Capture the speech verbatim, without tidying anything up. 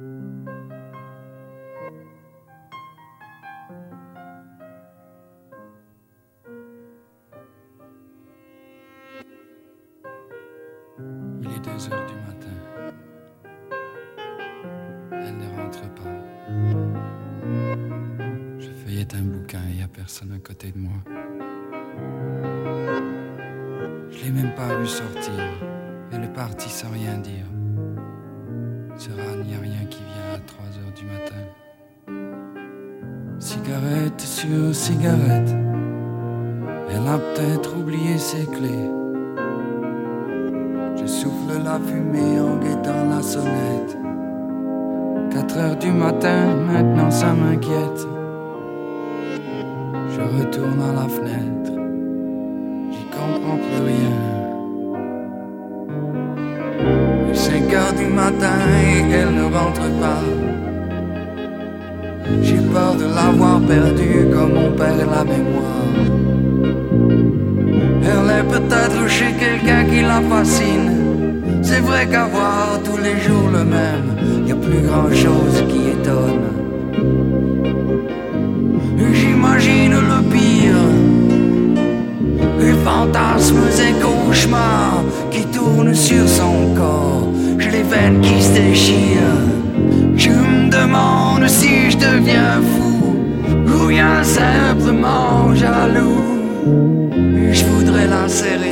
Il est deux heures du matin. Elle ne rentre pas. Je feuillette un bouquin et il n'y a personne à côté de moi. Je l'ai même pas vu sortir. Elle est partie sans rien dire. Sera n'y a rien qui vient à trois heures du matin. Cigarette sur cigarette. Elle a peut-être oublié ses clés. Je souffle la fumée en guettant la sonnette. Quatre heures du matin, maintenant ça m'inquiète. Je retourne à la fenêtre. J'y comprends plus rien. Cinq heures du matin et elle ne rentre pas. J'ai peur de l'avoir perdue comme on perd la mémoire. Elle est peut-être chez quelqu'un qui la fascine. C'est vrai qu'avoir tous les jours le même, y a plus grand chose qui étonne. J'imagine le pire, les fantasmes et cauchemars qui tournent sur son corps. J'ai les veines qui se déchirent. Je me demande si je deviens fou ou bien simplement jaloux. Je voudrais la serrer